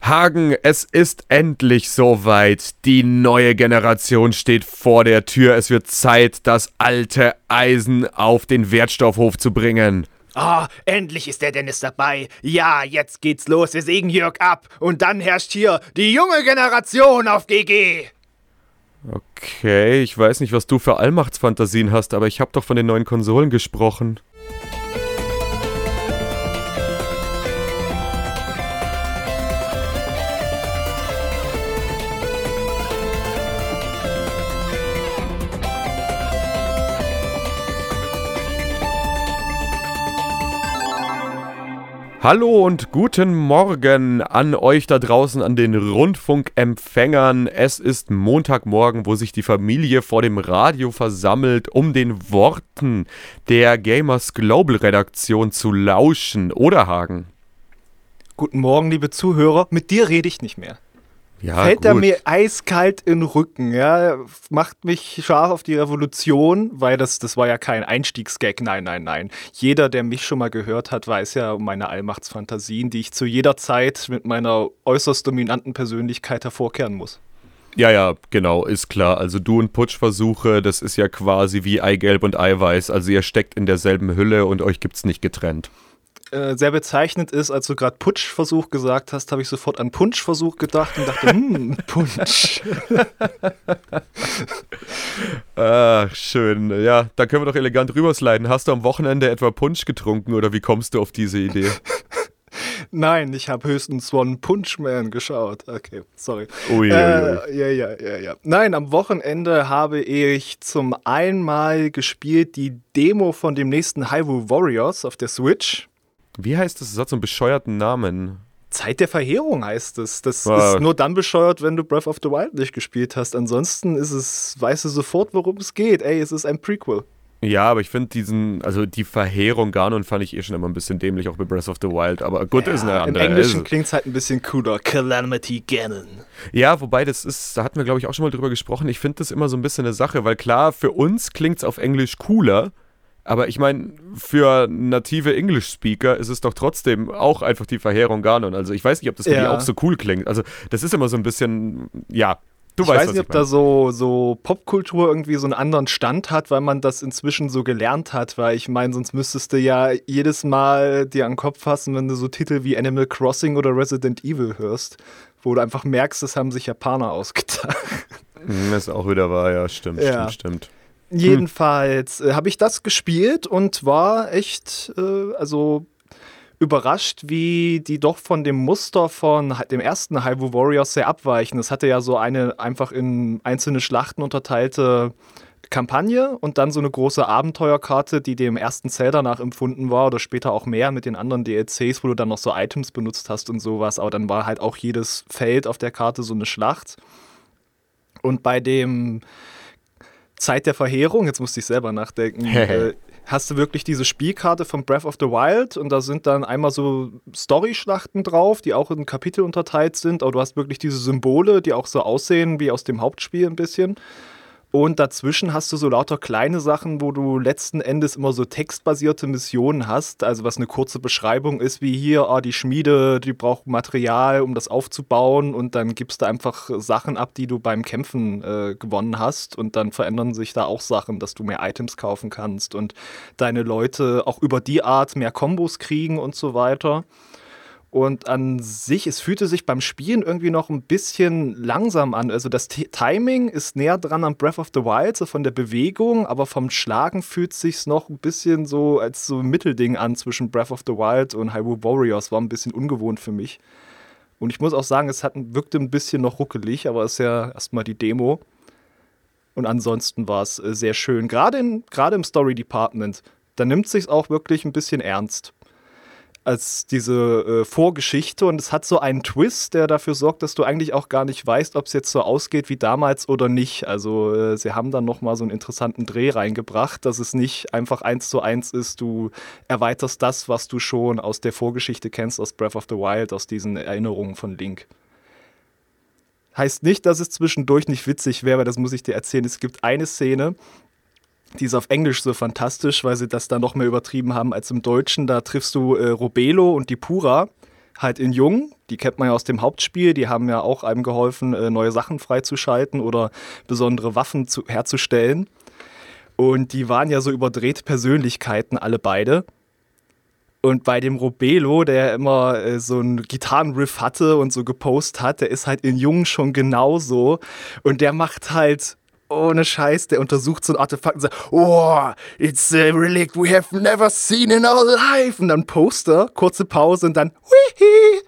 Hagen, es ist endlich soweit. Die neue Generation steht vor der Tür. Es wird Zeit, das alte Eisen auf den Wertstoffhof zu bringen. Endlich ist der Dennis dabei. Ja, jetzt geht's los. Wir sägen Jörg ab. Und dann herrscht hier die junge Generation auf GG. Okay, ich weiß nicht, was du für Allmachtsfantasien hast, aber ich habe doch von den neuen Konsolen gesprochen. Hallo und guten Morgen an euch da draußen an den Rundfunkempfängern. Es ist Montagmorgen, wo sich die Familie vor dem Radio versammelt, um den Worten der Gamers Global Redaktion zu lauschen. Oder, Hagen? Guten Morgen, liebe Zuhörer. Mit dir rede ich nicht mehr. Ja, Fällt gut. er mir eiskalt in den Rücken, ja, macht mich scharf auf die Revolution, weil das war ja kein Einstiegsgag, nein. Jeder, der mich schon mal gehört hat, weiß ja um meine Allmachtsfantasien, die ich zu jeder Zeit mit meiner äußerst dominanten Persönlichkeit hervorkehren muss. Ja, genau, ist klar. Also du und Putschversuche, das ist ja quasi wie Eigelb und Eiweiß. Also ihr steckt in derselben Hülle und euch gibt's nicht getrennt. Sehr bezeichnend ist, als du gerade Putschversuch gesagt hast, habe ich sofort an Punschversuch gedacht und dachte, Punsch. Ach, schön. Ja, da können wir doch elegant rübersliden. Hast du am Wochenende etwa Punsch getrunken oder wie kommst du auf diese Idee? Nein, ich habe höchstens One Punch Man geschaut. Okay, sorry. Ui. Ja. Nein, am Wochenende habe ich zum einmal gespielt die Demo von dem nächsten Hyrule Warriors auf der Switch. Wie heißt das? Das hat so einen bescheuerten Namen. Zeit der Verheerung heißt es. Das ist nur dann bescheuert, wenn du Breath of the Wild nicht gespielt hast. Ansonsten weißt du sofort, worum es geht. Ey, es ist ein Prequel. Ja, aber ich finde die Verheerung Ganon fand ich schon immer ein bisschen dämlich, auch bei Breath of the Wild. Aber gut, ja, ist eine andere. Im Englischen klingt es halt ein bisschen cooler. Calamity Ganon. Ja, wobei da hatten wir, glaube ich, auch schon mal drüber gesprochen. Ich finde das immer so ein bisschen eine Sache, weil klar, für uns klingt es auf Englisch cooler. Aber ich meine, für native English-Speaker ist es doch trotzdem auch einfach die Verheerung Ganon. Also ich weiß nicht, ob das für die auch so cool klingt. Also das ist immer so ein bisschen, ja, du weißt, was ich meine. Ich weiß nicht, ob da so Popkultur irgendwie so einen anderen Stand hat, weil man das inzwischen so gelernt hat. Weil ich meine, sonst müsstest du ja jedes Mal dir an den Kopf fassen, wenn du so Titel wie Animal Crossing oder Resident Evil hörst, wo du einfach merkst, das haben sich Japaner ausgedacht. Das ist auch wieder wahr, ja, stimmt. Jedenfalls habe ich das gespielt und war echt überrascht, wie die doch von dem Muster von dem ersten Hyrule Warriors sehr abweichen. Es hatte ja so eine einfach in einzelne Schlachten unterteilte Kampagne und dann so eine große Abenteuerkarte, die dem ersten Zelda nachempfunden war oder später auch mehr mit den anderen DLCs, wo du dann noch so Items benutzt hast und sowas. Aber dann war halt auch jedes Feld auf der Karte so eine Schlacht. Und bei dem Zeit der Verheerung, jetzt musste ich selber nachdenken, hast du wirklich diese Spielkarte von Breath of the Wild und da sind dann einmal so Story-Schlachten drauf, die auch in Kapitel unterteilt sind, aber du hast wirklich diese Symbole, die auch so aussehen wie aus dem Hauptspiel ein bisschen. Und dazwischen hast du so lauter kleine Sachen, wo du letzten Endes immer so textbasierte Missionen hast, also was eine kurze Beschreibung ist, wie hier, die Schmiede, die braucht Material, um das aufzubauen und dann gibst du einfach Sachen ab, die du beim Kämpfen gewonnen hast und dann verändern sich da auch Sachen, dass du mehr Items kaufen kannst und deine Leute auch über die Art mehr Kombos kriegen und so weiter. Und an sich, es fühlte sich beim Spielen irgendwie noch ein bisschen langsam an. Also das Timing ist näher dran an Breath of the Wild, so von der Bewegung, aber vom Schlagen fühlt es sich noch ein bisschen so als so ein Mittelding an zwischen Breath of the Wild und Hyrule Warriors. War ein bisschen ungewohnt für mich. Und ich muss auch sagen, wirkte ein bisschen noch ruckelig, aber es ist ja erstmal die Demo. Und ansonsten war es sehr schön. Gerade im Story Department, da nimmt es sich auch wirklich ein bisschen ernst als diese Vorgeschichte und es hat so einen Twist, der dafür sorgt, dass du eigentlich auch gar nicht weißt, ob es jetzt so ausgeht wie damals oder nicht. Also sie haben dann nochmal so einen interessanten Dreh reingebracht, dass es nicht einfach 1:1 ist, du erweiterst das, was du schon aus der Vorgeschichte kennst, aus Breath of the Wild, aus diesen Erinnerungen von Link. Heißt nicht, dass es zwischendurch nicht witzig wäre, weil das muss ich dir erzählen. Es gibt eine Szene, die ist auf Englisch so fantastisch, weil sie das da noch mehr übertrieben haben als im Deutschen. Da triffst du Robelo und die Pura. halt in Jung. Die kennt man ja aus dem Hauptspiel. Die haben ja auch einem geholfen, neue Sachen freizuschalten oder besondere Waffen herzustellen. Und die waren ja so überdrehte Persönlichkeiten, alle beide. Und bei dem Robelo, der immer so einen Gitarrenriff hatte und so gepostet hat, der ist halt in Jung schon genauso. Und der macht halt ohne Scheiß, der untersucht so ein Artefakt und sagt, oh, it's a relic we have never seen in our life. Und dann Poster, kurze Pause und dann, wihi.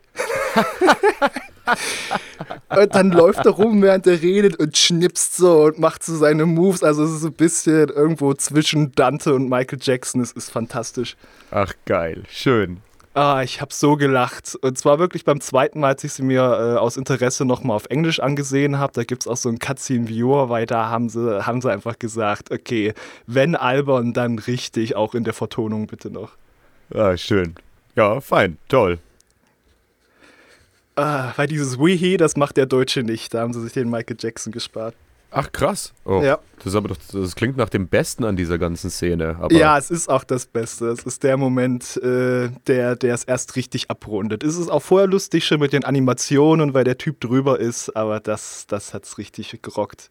Und dann läuft er rum, während er redet und schnipst so und macht so seine Moves. Also es ist so ein bisschen irgendwo zwischen Dante und Michael Jackson. Es ist fantastisch. Ach, geil. Schön. Ich habe so gelacht. Und zwar wirklich beim zweiten Mal, als ich sie mir aus Interesse nochmal auf Englisch angesehen habe. Da gibt es auch so einen Cutscene-Viewer, weil da haben sie einfach gesagt, okay, wenn albern, dann richtig, auch in der Vertonung bitte noch. Ah, schön. Ja, fein. Toll. Weil dieses Wihi, das macht der Deutsche nicht. Da haben sie sich den Michael Jackson gespart. Ach, krass. Oh, ja. Das klingt nach dem Besten an dieser ganzen Szene. Aber ja, es ist auch das Beste. Es ist der Moment, der es erst richtig abrundet. Es ist auch vorher lustig schon mit den Animationen, weil der Typ drüber ist, aber das hat's richtig gerockt.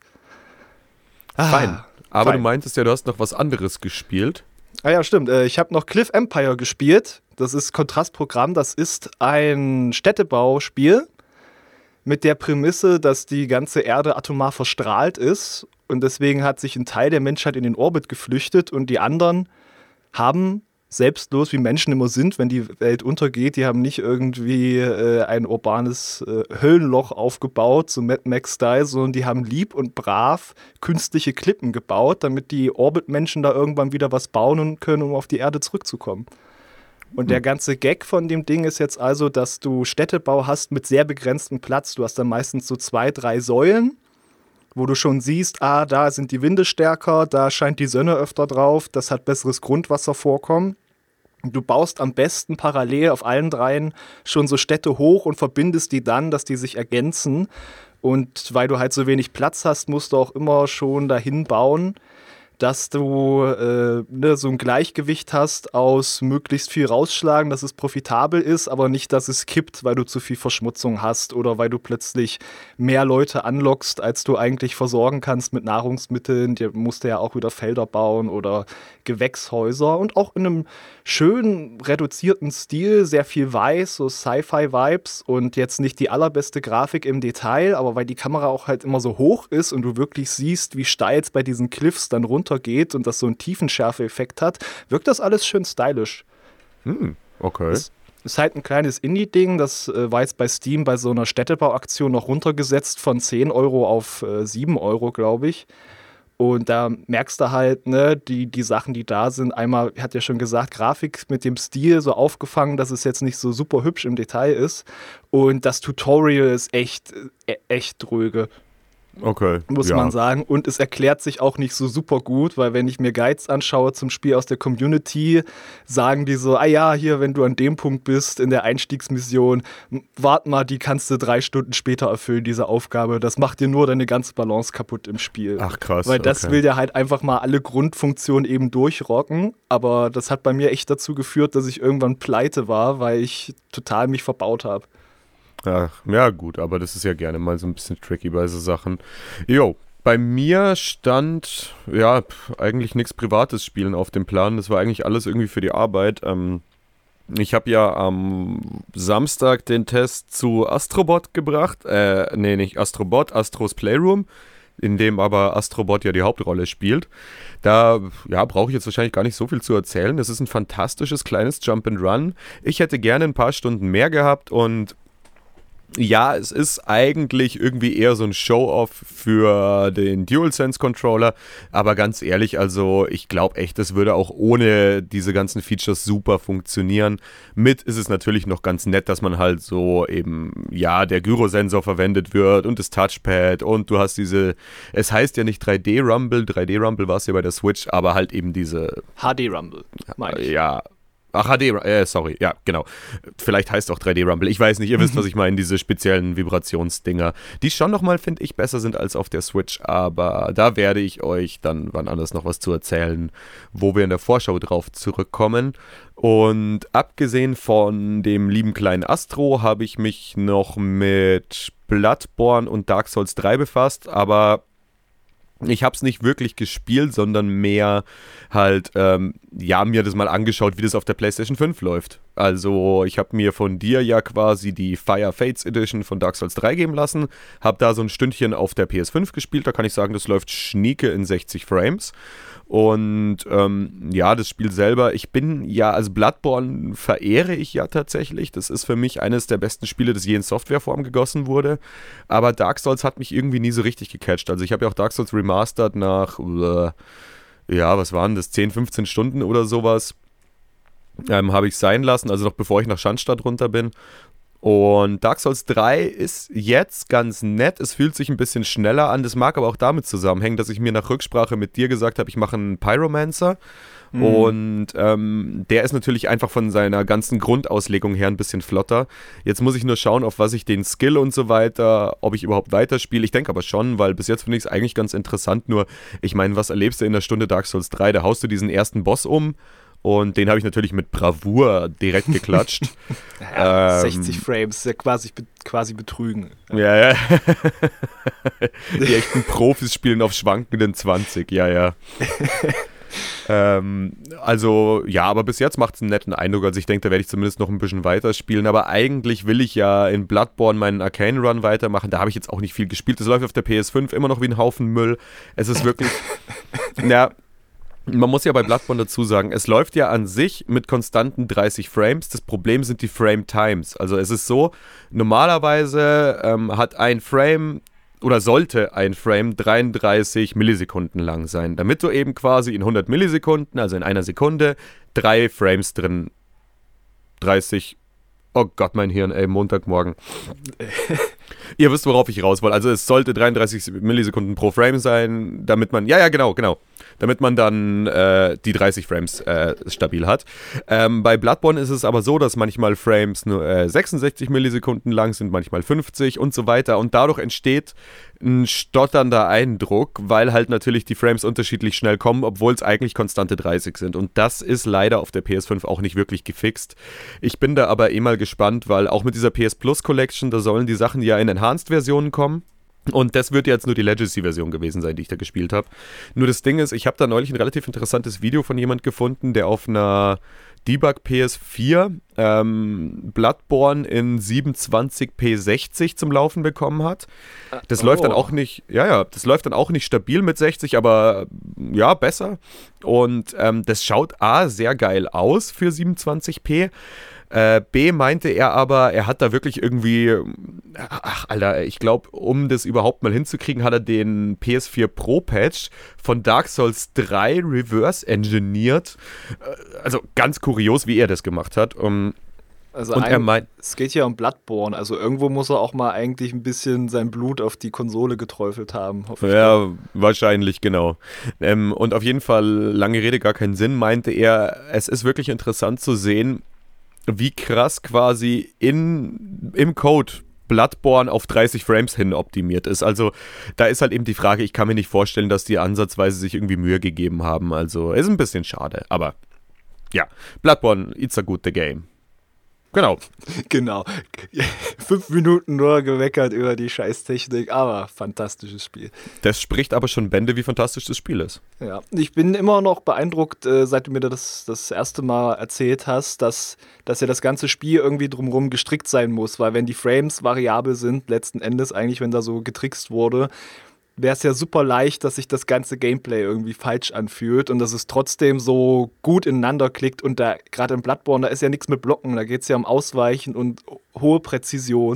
Fein. Aber fein. Du meintest ja, du hast noch was anderes gespielt. Ah ja, stimmt. Ich habe noch Cliff Empire gespielt. Das ist Kontrastprogramm. Das ist ein Städtebauspiel mit der Prämisse, dass die ganze Erde atomar verstrahlt ist und deswegen hat sich ein Teil der Menschheit in den Orbit geflüchtet und die anderen haben, selbstlos wie Menschen immer sind, wenn die Welt untergeht, die haben nicht irgendwie ein urbanes Höllenloch aufgebaut, so Mad Max-Style, sondern die haben lieb und brav künstliche Klippen gebaut, damit die Orbit-Menschen da irgendwann wieder was bauen können, um auf die Erde zurückzukommen. Und der ganze Gag von dem Ding ist jetzt also, dass du Städtebau hast mit sehr begrenztem Platz. Du hast dann meistens so 2, 3 Säulen, wo du schon siehst, da sind die Winde stärker, da scheint die Sonne öfter drauf, das hat besseres Grundwasservorkommen. Du baust am besten parallel auf allen dreien schon so Städte hoch und verbindest die dann, dass die sich ergänzen. Und weil du halt so wenig Platz hast, musst du auch immer schon dahin bauen, dass du so ein Gleichgewicht hast aus möglichst viel rausschlagen, dass es profitabel ist, aber nicht, dass es kippt, weil du zu viel Verschmutzung hast oder weil du plötzlich mehr Leute anlockst, als du eigentlich versorgen kannst mit Nahrungsmitteln. Dir musst du ja auch wieder Felder bauen oder Gewächshäuser und auch in einem schönen, reduzierten Stil, sehr viel weiß, so Sci-Fi-Vibes und jetzt nicht die allerbeste Grafik im Detail, aber weil die Kamera auch halt immer so hoch ist und du wirklich siehst, wie steil es bei diesen Cliffs dann runtergeht und das so einen Tiefenschärfe-Effekt hat, wirkt das alles schön stylisch. Okay. Es ist halt ein kleines Indie-Ding, das war jetzt bei Steam bei so einer Städtebauaktion noch runtergesetzt von 10 Euro auf 7 Euro, glaube ich. Und da merkst du halt, ne, die Sachen, die da sind, einmal, hat ja schon gesagt, Grafik mit dem Stil so aufgefangen, dass es jetzt nicht so super hübsch im Detail ist. Und das Tutorial ist echt dröge. Okay. Muss man sagen. Und es erklärt sich auch nicht so super gut, weil wenn ich mir Guides anschaue zum Spiel aus der Community, sagen die so, hier, wenn du an dem Punkt bist in der Einstiegsmission, wart mal, die kannst du 3 Stunden später erfüllen, diese Aufgabe. Das macht dir nur deine ganze Balance kaputt im Spiel. Ach krass. Weil das will dir halt einfach mal alle Grundfunktionen eben durchrocken. Aber das hat bei mir echt dazu geführt, dass ich irgendwann pleite war, weil ich total mich verbaut habe. Ach, ja gut, aber das ist ja gerne mal so ein bisschen tricky bei so Sachen. Jo, bei mir stand, eigentlich nichts Privates spielen auf dem Plan. Das war eigentlich alles irgendwie für die Arbeit. Ich habe ja am Samstag den Test zu Astrobot gebracht. Nicht Astrobot, Astros Playroom, in dem aber Astrobot ja die Hauptrolle spielt. Da brauche ich jetzt wahrscheinlich gar nicht so viel zu erzählen. Es ist ein fantastisches kleines Jump-and-Run. Ich hätte gerne ein paar Stunden mehr gehabt und ja, es ist eigentlich irgendwie eher so ein Show-Off für den DualSense-Controller, aber ganz ehrlich, also ich glaube echt, das würde auch ohne diese ganzen Features super funktionieren. Mit ist es natürlich noch ganz nett, dass man halt so eben, der Gyrosensor verwendet wird und das Touchpad und du hast es heißt ja nicht 3D-Rumble war es ja bei der Switch, aber halt eben diese HD-Rumble, meine ich. Ja, Ach, sorry, ja, genau. Vielleicht heißt auch 3D Rumble. Ich weiß nicht, ihr wisst, was ich meine, diese speziellen Vibrationsdinger, die schon nochmal, finde ich, besser sind als auf der Switch, aber da werde ich euch dann wann anders noch was zu erzählen, wo wir in der Vorschau drauf zurückkommen. Und abgesehen von dem lieben kleinen Astro habe ich mich noch mit Bloodborne und Dark Souls 3 befasst, aber ich habe es nicht wirklich gespielt, sondern mehr halt, mir das mal angeschaut, wie das auf der PlayStation 5 läuft. Also ich habe mir von dir ja quasi die Fire Fates Edition von Dark Souls 3 geben lassen, habe da so ein Stündchen auf der PS5 gespielt, da kann ich sagen, das läuft schnieke in 60 Frames. Und das Spiel selber, also Bloodborne verehre ich ja tatsächlich. Das ist für mich eines der besten Spiele, das je in Softwareform gegossen wurde. Aber Dark Souls hat mich irgendwie nie so richtig gecatcht. Also ich habe ja auch Dark Souls Remastered nach, was waren das, 10, 15 Stunden oder sowas, habe ich sein lassen, also noch bevor ich nach Schandstadt runter bin. Und Dark Souls 3 ist jetzt ganz nett, es fühlt sich ein bisschen schneller an, das mag aber auch damit zusammenhängen, dass ich mir nach Rücksprache mit dir gesagt habe, ich mache einen Pyromancer und der ist natürlich einfach von seiner ganzen Grundauslegung her ein bisschen flotter. Jetzt muss ich nur schauen, auf was ich den Skill und so weiter, ob ich überhaupt weiterspiele. Ich denke aber schon, weil bis jetzt finde ich es eigentlich ganz interessant, nur ich meine, was erlebst du in der Stunde Dark Souls 3? Da haust du diesen ersten Boss um. Und den habe ich natürlich mit Bravour direkt geklatscht. 60 Frames, ja quasi betrügen. Ja. Die echten Profis spielen auf schwankenden 20, ja. Aber bis jetzt macht es einen netten Eindruck. Also ich denke, da werde ich zumindest noch ein bisschen weiterspielen. Aber eigentlich will ich ja in Bloodborne meinen Arcane Run weitermachen. Da habe ich jetzt auch nicht viel gespielt. Das läuft auf der PS5 immer noch wie ein Haufen Müll. Es ist wirklich... Man muss ja bei Bloodborne dazu sagen, es läuft ja an sich mit konstanten 30 Frames. Das Problem sind die Frame Times. Also es ist so, normalerweise hat ein Frame oder sollte ein Frame 33 Millisekunden lang sein, damit du eben quasi in 100 Millisekunden, also in einer Sekunde, 3 Frames drin, 30, oh Gott, mein Hirn, Montagmorgen. Ihr wisst, worauf ich raus will. Also es sollte 33 Millisekunden pro Frame sein, damit man, genau, damit man dann die 30 Frames stabil hat. Bei Bloodborne ist es aber so, dass manchmal Frames nur 66 Millisekunden lang sind, manchmal 50 und so weiter. Und dadurch entsteht ein stotternder Eindruck, weil halt natürlich die Frames unterschiedlich schnell kommen, obwohl es eigentlich konstante 30 sind. Und das ist leider auf der PS5 auch nicht wirklich gefixt. Ich bin da aber mal gespannt, weil auch mit dieser PS Plus Collection, da sollen die Sachen ja in Enhanced-Versionen kommen. Und das wird jetzt nur die Legacy-Version gewesen sein, die ich da gespielt habe. Nur das Ding ist, ich habe da neulich ein relativ interessantes Video von jemand gefunden, der auf einer Debug PS4 Bloodborne in 720p60 zum Laufen bekommen hat. Das läuft dann auch nicht, das läuft dann auch nicht stabil mit 60, aber ja, besser. Und das schaut A, sehr geil aus für 27p. B meinte er aber, er hat da wirklich irgendwie, ich glaube, um das überhaupt mal hinzukriegen, hat er den PS4 Pro Patch von Dark Souls 3 reverse engineert. Also ganz kurios, wie er das gemacht hat. Es geht ja um Bloodborne, also irgendwo muss er auch mal eigentlich ein bisschen sein Blut auf die Konsole geträufelt haben. Hoffe ich. Ja, wahrscheinlich, genau. Und auf jeden Fall, lange Rede, gar keinen Sinn, meinte er, es ist wirklich interessant zu sehen, wie krass quasi im Code Bloodborne auf 30 Frames hin optimiert ist. Also da ist halt eben die Frage, ich kann mir nicht vorstellen, dass die ansatzweise sich irgendwie Mühe gegeben haben. Also ist ein bisschen schade, aber ja, Bloodborne, it's a good game. Genau. 5 Minuten nur geweckert über die Scheißtechnik, aber fantastisches Spiel. Das spricht aber schon Bände, wie fantastisch das Spiel ist. Ja, ich bin immer noch beeindruckt, seit du mir das erste Mal erzählt hast, dass ja das ganze Spiel irgendwie drumherum gestrickt sein muss, weil wenn die Frames variabel sind, letzten Endes eigentlich, wenn da so getrickst wurde, wäre es ja super leicht, dass sich das ganze Gameplay irgendwie falsch anfühlt und dass es trotzdem so gut ineinander klickt. Und da gerade im Bloodborne, da ist ja nichts mit Blocken, da geht es ja um Ausweichen und hohe Präzision.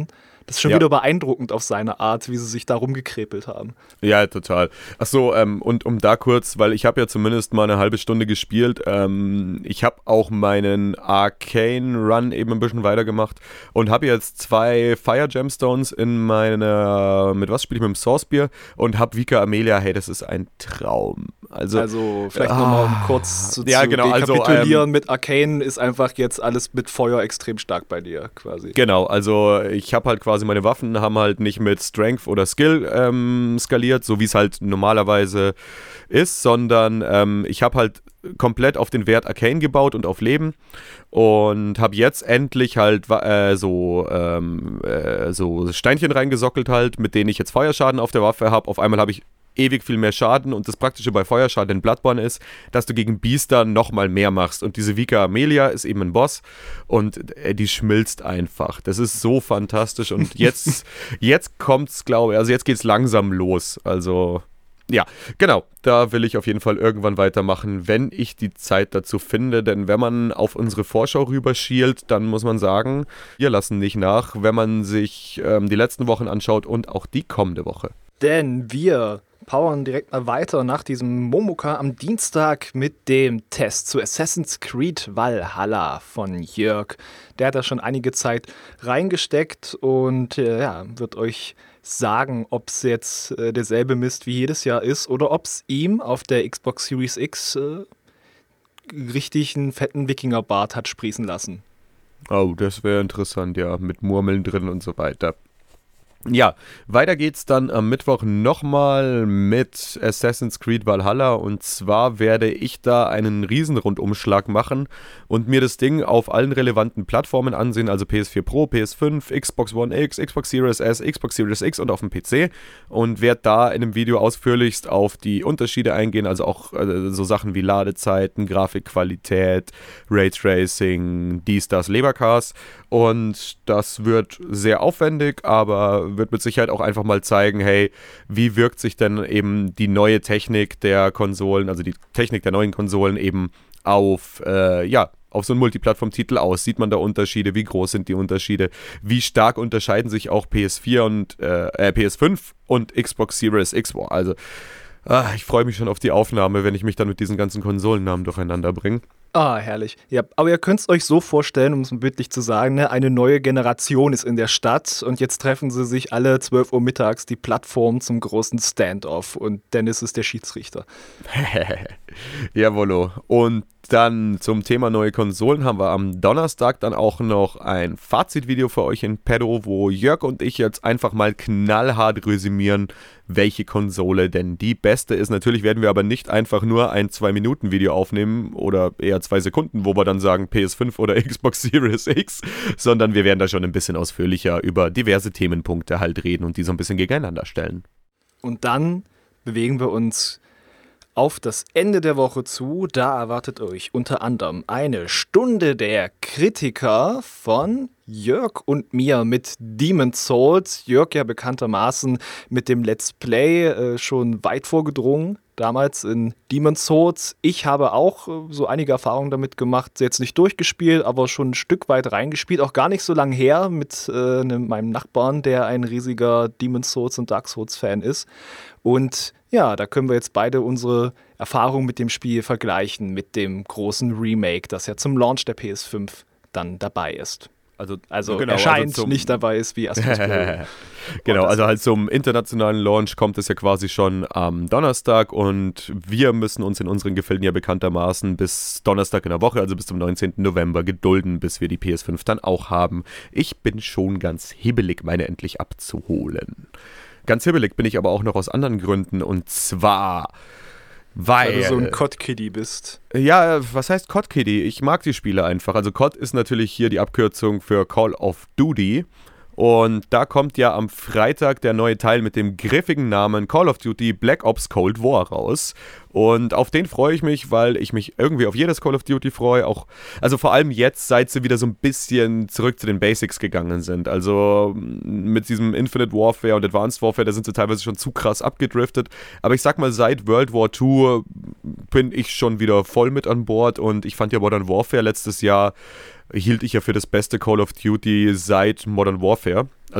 Das ist schon wieder beeindruckend auf seine Art, wie sie sich da rumgekrepelt haben. Ja, total. Achso, und um da kurz, weil ich habe ja zumindest mal eine halbe Stunde gespielt, ich habe auch meinen Arcane Run eben ein bisschen weitergemacht und habe jetzt 2 Fire Gemstones in meiner, mit was spiele ich, mit dem Sourcebeer und habe Vika Amelia, hey, das ist ein Traum. Also vielleicht nochmal um kurz zu rekapitulieren, mit Arcane ist einfach jetzt alles mit Feuer extrem stark bei dir quasi. Genau, also ich habe halt quasi meine Waffen haben halt nicht mit Strength oder Skill skaliert, so wie es halt normalerweise ist, sondern ich habe halt komplett auf den Wert Arcane gebaut und auf Leben und habe jetzt endlich halt so Steinchen reingesockelt halt, mit denen ich jetzt Feuerschaden auf der Waffe habe. Auf einmal habe ich ewig viel mehr Schaden und das Praktische bei Feuerschaden in Bloodborne ist, dass du gegen Biester nochmal mehr machst und diese Vika Amelia ist eben ein Boss und die schmilzt einfach. Das ist so fantastisch und jetzt kommt's, glaube ich, also jetzt geht's langsam los, also ja, genau, da will ich auf jeden Fall irgendwann weitermachen, wenn ich die Zeit dazu finde, denn wenn man auf unsere Vorschau rüberschielt, dann muss man sagen, wir lassen nicht nach, wenn man sich die letzten Wochen anschaut und auch die kommende Woche. Denn wir powern direkt mal weiter nach diesem Momoka am Dienstag mit dem Test zu Assassin's Creed Valhalla von Jörg. Der hat da schon einige Zeit reingesteckt und wird euch sagen, ob es jetzt derselbe Mist wie jedes Jahr ist oder ob es ihm auf der Xbox Series X richtig einen fetten Wikingerbart hat sprießen lassen. Oh, das wäre interessant, ja, mit Murmeln drin und so weiter. Ja, weiter geht's dann am Mittwoch nochmal mit Assassin's Creed Valhalla und zwar werde ich da einen Riesenrundumschlag machen und mir das Ding auf allen relevanten Plattformen ansehen, also PS4 Pro, PS5, Xbox One X, Xbox Series S, Xbox Series X und auf dem PC und werde da in einem Video ausführlichst auf die Unterschiede eingehen, also auch so Sachen wie Ladezeiten, Grafikqualität, Raytracing, das, Lebercast und das wird sehr aufwendig, aber wird mit Sicherheit auch einfach mal zeigen, hey, wie wirkt sich denn eben die neue Technik der Konsolen, also die Technik der neuen Konsolen eben auf so einen Multiplattform-Titel aus? Sieht man da Unterschiede? Wie groß sind die Unterschiede? Wie stark unterscheiden sich auch PS4 und PS5 und Xbox Series X? Also ich freue mich schon auf die Aufnahme, wenn ich mich dann mit diesen ganzen Konsolennamen durcheinander bringe. Ah, herrlich. Ja, aber ihr könnt es euch so vorstellen, um es bildlich zu sagen, ne, eine neue Generation ist in der Stadt und jetzt treffen sie sich alle 12 Uhr mittags die Plattform zum großen Stand-off und Dennis ist der Schiedsrichter. Jawollo. Und dann zum Thema neue Konsolen haben wir am Donnerstag dann auch noch ein Fazitvideo für euch in petto, wo Jörg und ich jetzt einfach mal knallhart resümieren, welche Konsole denn die beste ist. Natürlich werden wir aber nicht einfach nur ein 2-Minuten-Video aufnehmen oder eher 2 Sekunden, wo wir dann sagen PS5 oder Xbox Series X, sondern wir werden da schon ein bisschen ausführlicher über diverse Themenpunkte halt reden und die so ein bisschen gegeneinander stellen. Und dann bewegen wir uns auf das Ende der Woche zu. Da erwartet euch unter anderem eine Stunde der Kritiker von Jörg und mir mit Demon's Souls. Jörg ja bekanntermaßen mit dem Let's Play schon weit vorgedrungen, damals in Demon's Souls. Ich habe auch so einige Erfahrungen damit gemacht, jetzt nicht durchgespielt, aber schon ein Stück weit reingespielt, auch gar nicht so lange her mit meinem Nachbarn, der ein riesiger Demon's Souls und Dark Souls Fan ist. Und ja, da können wir jetzt beide unsere Erfahrungen mit dem Spiel vergleichen mit dem großen Remake, das ja zum Launch der PS5 dann dabei ist. Also genau, erscheint, nicht dabei ist wie Astro's Playroom. Genau, also halt zum internationalen Launch kommt es ja quasi schon am Donnerstag und wir müssen uns in unseren Gefilden ja bekanntermaßen bis Donnerstag in der Woche, also bis zum 19. November gedulden, bis wir die PS5 dann auch haben. Ich bin schon ganz hibbelig, meine endlich abzuholen. Ganz hibbelig bin ich aber auch noch aus anderen Gründen und zwar weil du so ein COD-Kiddy bist. Ja, was heißt COD-Kiddy? Ich mag die Spiele einfach. Also COD ist natürlich hier die Abkürzung für Call of Duty. Und da kommt ja am Freitag der neue Teil mit dem griffigen Namen Call of Duty Black Ops Cold War raus. Und auf den freue ich mich, weil ich mich irgendwie auf jedes Call of Duty freue. Also vor allem jetzt, seit sie wieder so ein bisschen zurück zu den Basics gegangen sind. Also mit diesem Infinite Warfare und Advanced Warfare, da sind sie teilweise schon zu krass abgedriftet. Aber ich sag mal, seit World War II bin ich schon wieder voll mit an Bord. Und ich fand ja Modern Warfare letztes Jahr hielt ich ja für das beste Call of Duty seit Modern Warfare. Also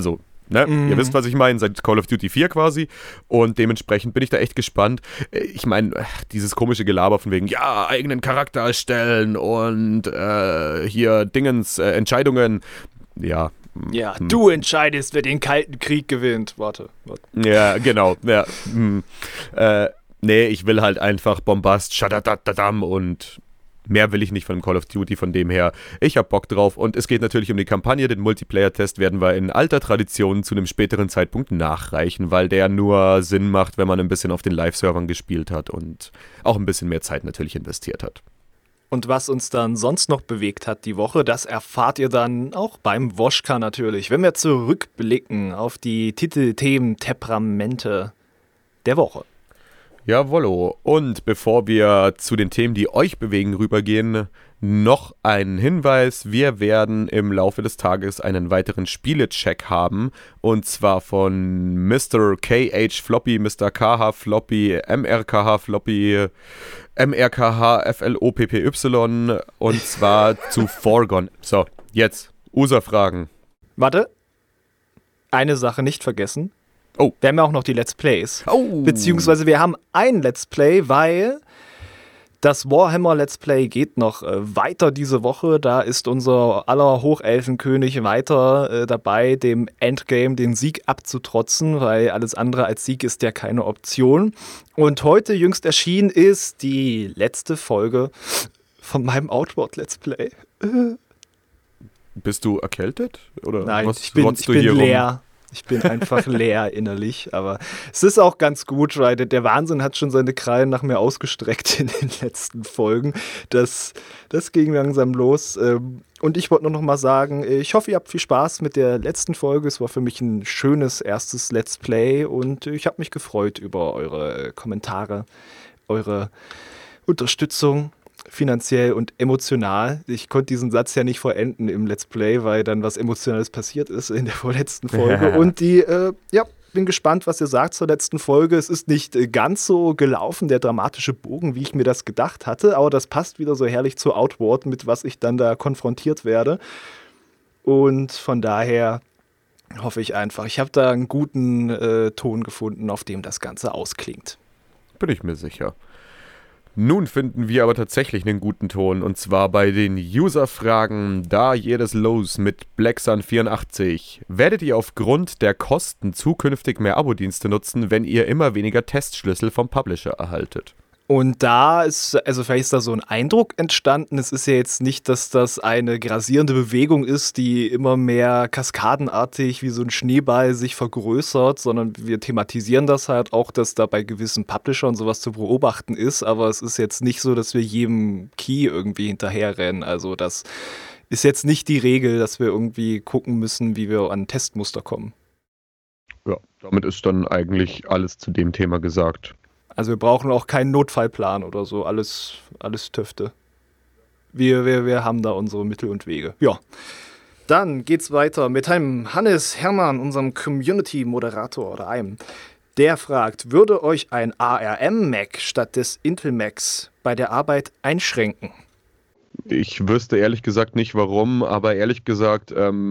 Ne? Ihr wisst, was ich meine, seit Call of Duty 4 quasi. Und dementsprechend bin ich da echt gespannt. Ich meine, dieses komische Gelaber von wegen, ja, eigenen Charakter erstellen und hier Dingens, Entscheidungen. Ja. Ja, du entscheidest, wer den Kalten Krieg gewinnt. Warte. Ja, genau. Ja. Nee, ich will halt einfach Bombast, Shadadadadam und mehr will ich nicht von Call of Duty, von dem her, ich hab Bock drauf und es geht natürlich um die Kampagne, den Multiplayer-Test werden wir in alter Tradition zu einem späteren Zeitpunkt nachreichen, weil der nur Sinn macht, wenn man ein bisschen auf den Live-Servern gespielt hat und auch ein bisschen mehr Zeit natürlich investiert hat. Und was uns dann sonst noch bewegt hat die Woche, das erfahrt ihr dann auch beim Woschka natürlich, wenn wir zurückblicken auf die Titelthemen Temperamente der Woche. Jawollo. Und bevor wir zu den Themen, die euch bewegen, rübergehen, noch ein Hinweis. Wir werden im Laufe des Tages einen weiteren Spielecheck haben. Und zwar von Mr. KH Floppy, Mr. KH Floppy, MRKH Floppy, MRKH FLOPPY. Und zwar zu Forgone. So, jetzt. User-Fragen. Warte. Eine Sache nicht vergessen. Oh. Wir haben ja auch noch die Let's Plays. Oh. Beziehungsweise wir haben ein Let's Play, weil das Warhammer Let's Play geht noch weiter diese Woche. Da ist unser aller Hochelfenkönig weiter dabei, dem Endgame den Sieg abzutrotzen, weil alles andere als Sieg ist ja keine Option. Und heute jüngst erschienen ist die letzte Folge von meinem Outward Let's Play. Bist du erkältet? Oder Nein, was ich bin leer. Rum? Ich bin einfach leer innerlich, aber es ist auch ganz gut, weil der Wahnsinn hat schon seine Krallen nach mir ausgestreckt in den letzten Folgen. Das ging langsam los. Und ich wollte nur noch mal sagen, ich hoffe, ihr habt viel Spaß mit der letzten Folge. Es war für mich ein schönes erstes Let's Play und ich habe mich gefreut über eure Kommentare, eure Unterstützung. Finanziell und emotional. Ich konnte diesen Satz ja nicht vollenden im Let's Play, weil dann was Emotionales passiert ist in der vorletzten Folge. Und bin gespannt, was ihr sagt zur letzten Folge. Es ist nicht ganz so gelaufen, der dramatische Bogen, wie ich mir das gedacht hatte, aber das passt wieder so herrlich zu Outward, mit was ich dann da konfrontiert werde. Und von daher hoffe ich einfach, ich habe da einen guten Ton gefunden, auf dem das Ganze ausklingt. Bin ich mir sicher. Nun finden wir aber tatsächlich einen guten Ton, und zwar bei den User-Fragen, da jedes los mit BlackSun84. Werdet ihr aufgrund der Kosten zukünftig mehr Abo-Dienste nutzen, wenn ihr immer weniger Testschlüssel vom Publisher erhaltet? Und da ist, also vielleicht ist da so ein Eindruck entstanden. Es ist ja jetzt nicht, dass das eine grassierende Bewegung ist, die immer mehr kaskadenartig wie so ein Schneeball sich vergrößert, sondern wir thematisieren das halt auch, dass da bei gewissen Publishern sowas zu beobachten ist. Aber es ist jetzt nicht so, dass wir jedem Key irgendwie hinterherrennen. Also das ist jetzt nicht die Regel, dass wir irgendwie gucken müssen, wie wir an Testmuster kommen. Ja, damit ist dann eigentlich alles zu dem Thema gesagt. Also wir brauchen auch keinen Notfallplan oder so, alles Tüfte. Wir haben da unsere Mittel und Wege. Ja. Dann geht's weiter mit einem Hannes Hermann, unserem Community-Moderator oder einem. Der fragt, würde euch ein ARM-Mac statt des Intel-Macs bei der Arbeit einschränken? Ich wüsste ehrlich gesagt nicht warum, aber ehrlich gesagt,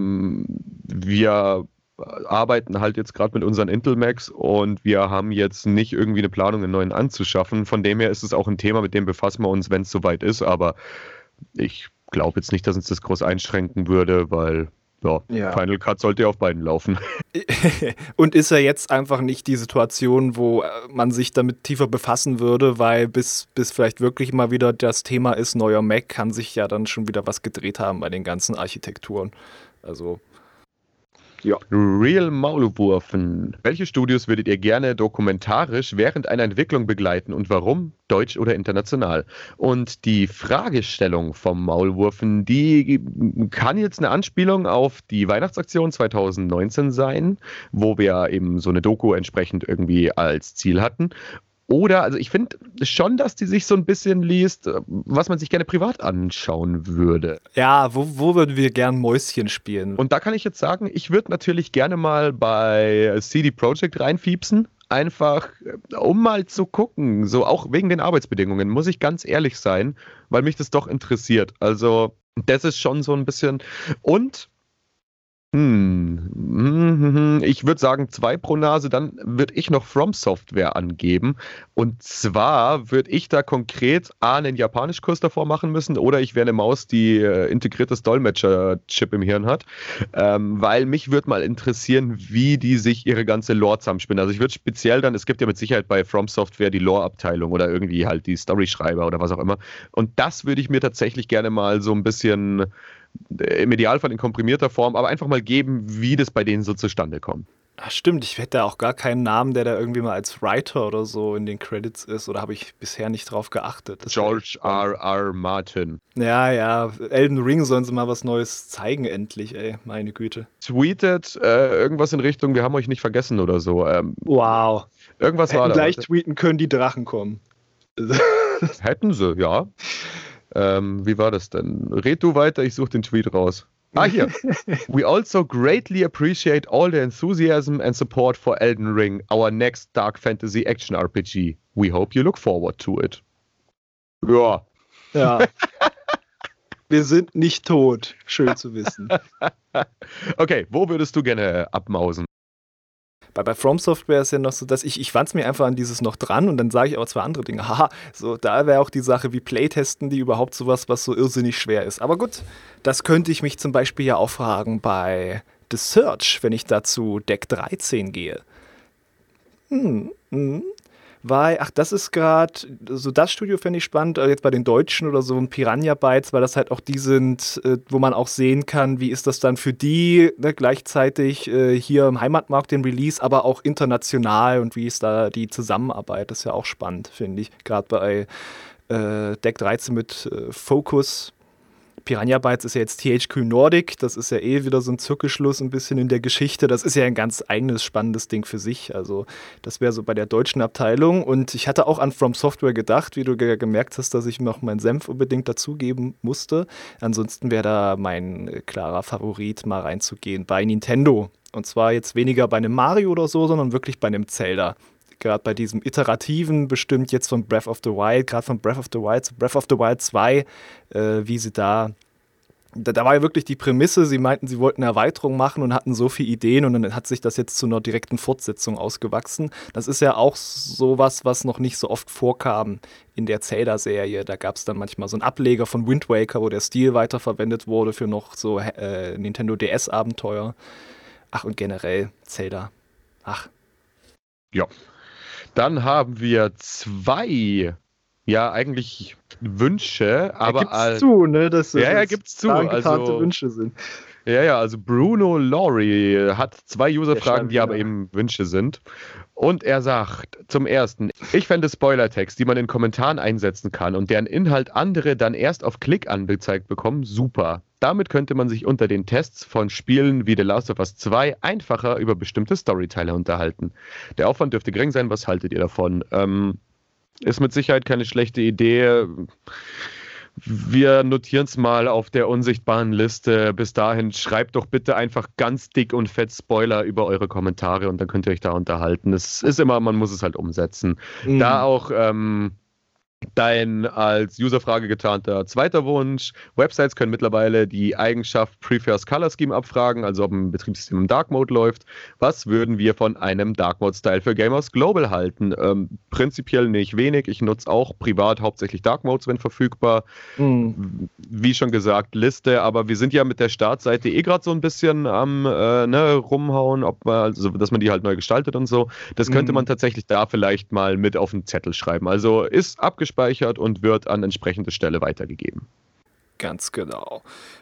wir arbeiten halt jetzt gerade mit unseren Intel Macs und wir haben jetzt nicht irgendwie eine Planung, einen neuen anzuschaffen. Von dem her ist es auch ein Thema, mit dem befassen wir uns, wenn es soweit ist, aber ich glaube jetzt nicht, dass uns das groß einschränken würde, weil Final Cut sollte ja auf beiden laufen. Und ist ja jetzt einfach nicht die Situation, wo man sich damit tiefer befassen würde, weil bis vielleicht wirklich mal wieder das Thema ist, neuer Mac, kann sich ja dann schon wieder was gedreht haben bei den ganzen Architekturen. Also ja. Real Maulwurfen. Welche Studios würdet ihr gerne dokumentarisch während einer Entwicklung begleiten und warum? Deutsch oder international? Und die Fragestellung vom Maulwurfen, die kann jetzt eine Anspielung auf die Weihnachtsaktion 2019 sein, wo wir eben so eine Doku entsprechend irgendwie als Ziel hatten. Oder, also ich finde schon, dass die sich so ein bisschen liest, was man sich gerne privat anschauen würde. Ja, wo würden wir gern Mäuschen spielen? Und da kann ich jetzt sagen, ich würde natürlich gerne mal bei CD Projekt reinfiepsen. Einfach, um mal zu gucken, so auch wegen den Arbeitsbedingungen, muss ich ganz ehrlich sein, weil mich das doch interessiert. Also, das ist schon so ein bisschen. Und Ich würde sagen 2 pro Nase, dann würde ich noch From Software angeben. Und zwar würde ich da konkret einen Japanischkurs davor machen müssen oder ich wäre eine Maus, die integriertes Dolmetscher-Chip im Hirn hat. Weil mich würde mal interessieren, wie die sich ihre ganze Lore zusammenspinnen. Also ich würde speziell dann, es gibt ja mit Sicherheit bei From Software die Lore-Abteilung oder irgendwie halt die Storyschreiber oder was auch immer. Und das würde ich mir tatsächlich gerne mal so ein bisschen im Idealfall in komprimierter Form, aber einfach mal geben, wie das bei denen so zustande kommt. Ach, stimmt, ich hätte da auch gar keinen Namen, der da irgendwie mal als Writer oder so in den Credits ist, oder habe ich bisher nicht drauf geachtet? George R. Martin. Ja, Elden Ring sollen sie mal was Neues zeigen, endlich, ey, meine Güte. Tweetet irgendwas in Richtung, wir haben euch nicht vergessen oder so. Wow. Irgendwas war da. Gleich tweeten können, die Drachen kommen. Hätten sie, ja. Wie war das denn? Red du weiter, ich suche den Tweet raus. Ah, hier. We also greatly appreciate all the enthusiasm and support for Elden Ring, our next Dark Fantasy Action RPG. We hope you look forward to it. Ja. Ja. Wir sind nicht tot. Schön zu wissen. Okay, wo würdest du gerne abmausen? Bei From Software ist ja noch so, dass ich fand es mir einfach an dieses noch dran und dann sage ich aber 2 andere Dinge. Haha, so, da wäre auch die Sache, wie Playtesten die überhaupt sowas, was so irrsinnig schwer ist. Aber gut, das könnte ich mich zum Beispiel ja auch fragen bei The Search, wenn ich da zu Deck 13 gehe. Weil, das ist gerade, so das Studio fände ich spannend, jetzt bei den Deutschen oder so ein Piranha Bytes, weil das halt auch die sind, wo man auch sehen kann, wie ist das dann für die, ne, gleichzeitig hier im Heimatmarkt den Release, aber auch international und wie ist da die Zusammenarbeit, das ist ja auch spannend, finde ich. Gerade bei Deck 13 mit Focus. Piranha Bytes ist ja jetzt THQ Nordic, das ist ja eh wieder so ein Zirkelschluss ein bisschen in der Geschichte. Das ist ja ein ganz eigenes, spannendes Ding für sich. Also das wäre so bei der deutschen Abteilung. Und ich hatte auch an From Software gedacht, wie du gemerkt hast, dass ich noch meinen Senf unbedingt dazugeben musste. Ansonsten wäre da mein klarer Favorit, mal reinzugehen bei Nintendo. Und zwar jetzt weniger bei einem Mario oder so, sondern wirklich bei einem Zelda. Gerade bei diesem Iterativen, bestimmt jetzt von Breath of the Wild, gerade von Breath of the Wild zu Breath of the Wild 2, wie sie da war ja wirklich die Prämisse, sie meinten, sie wollten eine Erweiterung machen und hatten so viele Ideen und dann hat sich das jetzt zu einer direkten Fortsetzung ausgewachsen. Das ist ja auch sowas, was noch nicht so oft vorkam in der Zelda-Serie. Da gab es dann manchmal so einen Ableger von Wind Waker, wo der Stil weiterverwendet wurde für noch so Nintendo DS-Abenteuer. Ach, und generell Zelda. Ach. Ja. Dann haben wir 2, ja, eigentlich Wünsche, aber gibt's zu, ne? Dass ja, gibt's zu. Also Wünsche sind. Ja, also Bruno Laurie hat 2 User-Fragen, die aber eben Wünsche sind. Und er sagt zum ersten, ich fände Spoiler-Text, die man in Kommentaren einsetzen kann und deren Inhalt andere dann erst auf Klick angezeigt bekommen, super. Damit könnte man sich unter den Tests von Spielen wie The Last of Us 2 einfacher über bestimmte Storyteile unterhalten. Der Aufwand dürfte gering sein, was haltet ihr davon? Ist mit Sicherheit keine schlechte Idee. Wir notieren es mal auf der unsichtbaren Liste. Bis dahin schreibt doch bitte einfach ganz dick und fett Spoiler über eure Kommentare und dann könnt ihr euch da unterhalten. Es ist immer, man muss es halt umsetzen. Da auch dein als Userfrage getarnter zweiter Wunsch. Websites können mittlerweile die Eigenschaft Prefers Color Scheme abfragen, also ob ein Betriebssystem im Dark Mode läuft. Was würden wir von einem Dark Mode Style für Gamers Global halten? Prinzipiell nicht wenig. Ich nutze auch privat hauptsächlich Dark Modes, wenn verfügbar. Wie schon gesagt, Liste, aber wir sind ja mit der Startseite gerade so ein bisschen am rumhauen, also dass man die halt neu gestaltet und so. Das könnte man tatsächlich da vielleicht mal mit auf den Zettel schreiben. Also ist abgespeichert und wird an entsprechende Stelle weitergegeben. Ganz genau.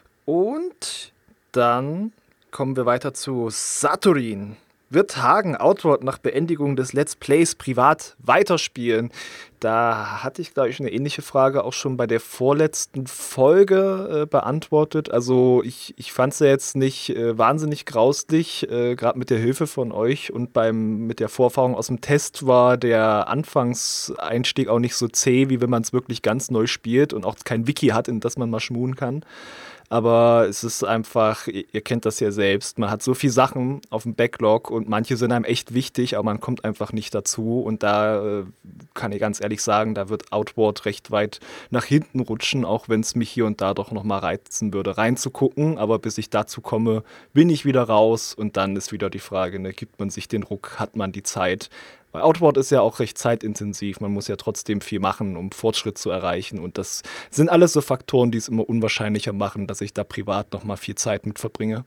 Und dann kommen wir weiter zu Saturin. Wird Hagen Outward nach Beendigung des Let's Plays privat weiterspielen? Da hatte ich, glaube ich, eine ähnliche Frage auch schon bei der vorletzten Folge beantwortet. Also ich fand es ja jetzt nicht wahnsinnig grauslich, gerade mit der Hilfe von euch und mit der Vorerfahrung aus dem Test war der Anfangseinstieg auch nicht so zäh, wie wenn man es wirklich ganz neu spielt und auch kein Wiki hat, in das man mal schmuhen kann. Aber es ist einfach, ihr kennt das ja selbst, man hat so viele Sachen auf dem Backlog und manche sind einem echt wichtig, aber man kommt einfach nicht dazu. Und da kann ich ganz ehrlich ehrlich sagen, da wird Outward recht weit nach hinten rutschen, auch wenn es mich hier und da doch nochmal reizen würde, reinzugucken. Aber bis ich dazu komme, bin ich wieder raus und dann ist wieder die Frage, ne, gibt man sich den Ruck, hat man die Zeit? Weil Outward ist ja auch recht zeitintensiv, man muss ja trotzdem viel machen, um Fortschritt zu erreichen und das sind alles so Faktoren, die es immer unwahrscheinlicher machen, dass ich da privat nochmal viel Zeit mit verbringe.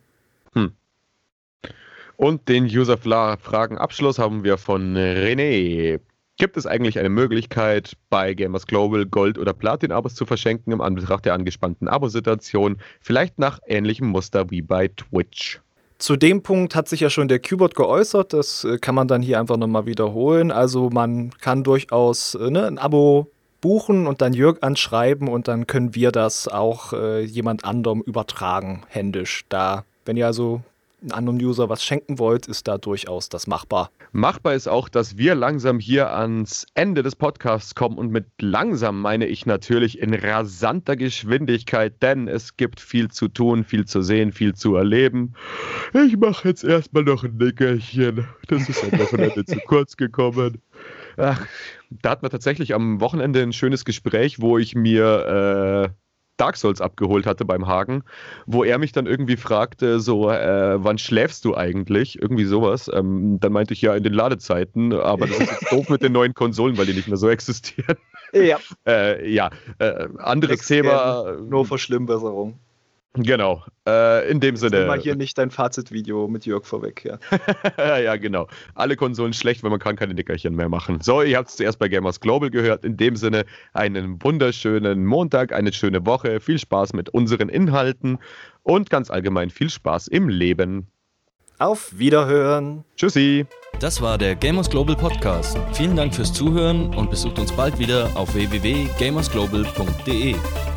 Und den User-Fragen-Abschluss haben wir von René. Gibt es eigentlich eine Möglichkeit, bei Gamers Global Gold- oder Platin-Abos zu verschenken im Anbetracht der angespannten Abosituation? Vielleicht nach ähnlichem Muster wie bei Twitch. Zu dem Punkt hat sich ja schon der Cubot geäußert, das kann man dann hier einfach nochmal wiederholen. Also man kann durchaus ein Abo buchen und dann Jörg anschreiben und dann können wir das auch jemand anderem übertragen, händisch. Da, wenn ihr also einem anderen User was schenken wollt, ist da durchaus das machbar. Machbar ist auch, dass wir langsam hier ans Ende des Podcasts kommen und mit langsam meine ich natürlich in rasanter Geschwindigkeit, denn es gibt viel zu tun, viel zu sehen, viel zu erleben. Ich mache jetzt erstmal noch ein Nickerchen. Das ist am Wochenende zu kurz gekommen. Ach, da hatten wir tatsächlich am Wochenende ein schönes Gespräch, wo ich mir Dark Souls abgeholt hatte beim Hagen, wo er mich dann irgendwie fragte, so, wann schläfst du eigentlich? Irgendwie sowas. Dann meinte ich ja in den Ladezeiten, aber das ist jetzt doof mit den neuen Konsolen, weil die nicht mehr so existieren. Ja. Anderes Thema. Nur Verschlimmbesserung. Genau. In dem Sinne. Nimm mal hier nicht dein Fazitvideo mit Jörg vorweg, ja. Ja, genau. Alle Konsolen schlecht, weil man kann keine Nickerchen mehr machen. So, ihr habt es zuerst bei Gamers Global gehört. In dem Sinne einen wunderschönen Montag, eine schöne Woche. Viel Spaß mit unseren Inhalten und ganz allgemein viel Spaß im Leben. Auf Wiederhören. Tschüssi. Das war der Gamers Global Podcast. Vielen Dank fürs Zuhören und besucht uns bald wieder auf www.gamersglobal.de.